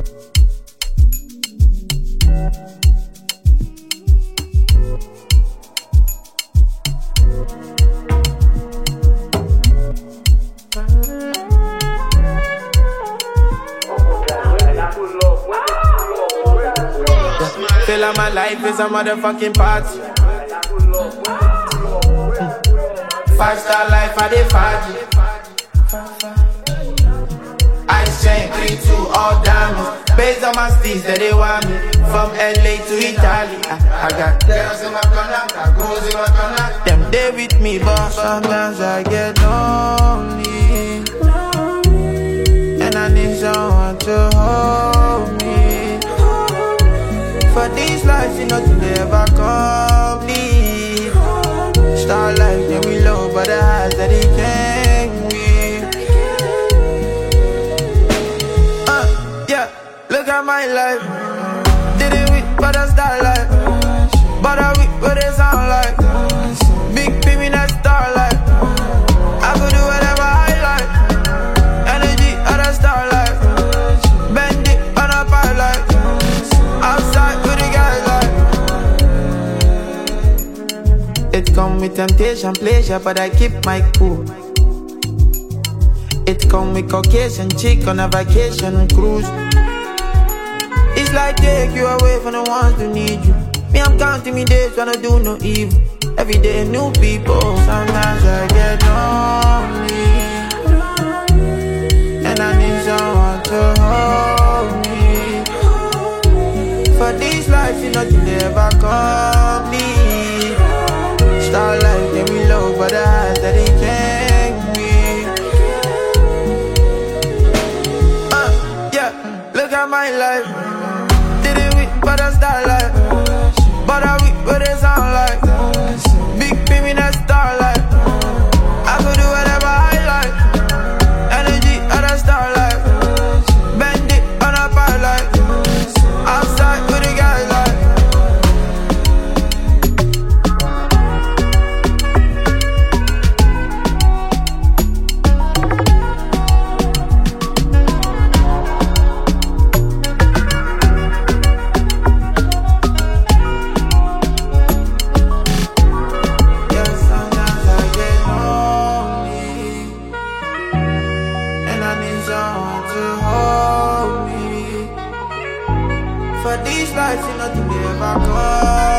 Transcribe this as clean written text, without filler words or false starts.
Feel like my life is a motherfucking party. 5-star life, I dey party. Ice chain, 3-2, all diamonds. Based on my steez that they want me. From LA to Italy. I got girls in my corner, got girls in my corner. Them they with me, but sometimes I get lonely. And I need someone to hold me. For these lives, you know, they ever complete. Star life, then we low, but the highs that he can't win. Yeah, look at my life. Didn't we, but I star life. But I we, what it sound like. Big P, me that star life. I could do whatever I like. Energy, other star life. Bend it on a pipe like. Outside with the guys like. It come with temptation, pleasure, but I keep my cool. It come with Caucasian chick on a vacation cruise. It's like take you away from the ones who need you. Me, I'm counting me days when I do no evil. Every day new people. Sometimes I get lonely, and I need someone to hold me. For these lives, you know, they ever come me. Star life, then we low, but the highs that he can't win. Yeah, look at my life. Didn't we, but I star life. But I we, what it sound like. Big P, me that star life. I could do whatever I like. Energy, other star life. Bend it on a pipe like. Outside with the guys like. For these lives, you know, to be ever call.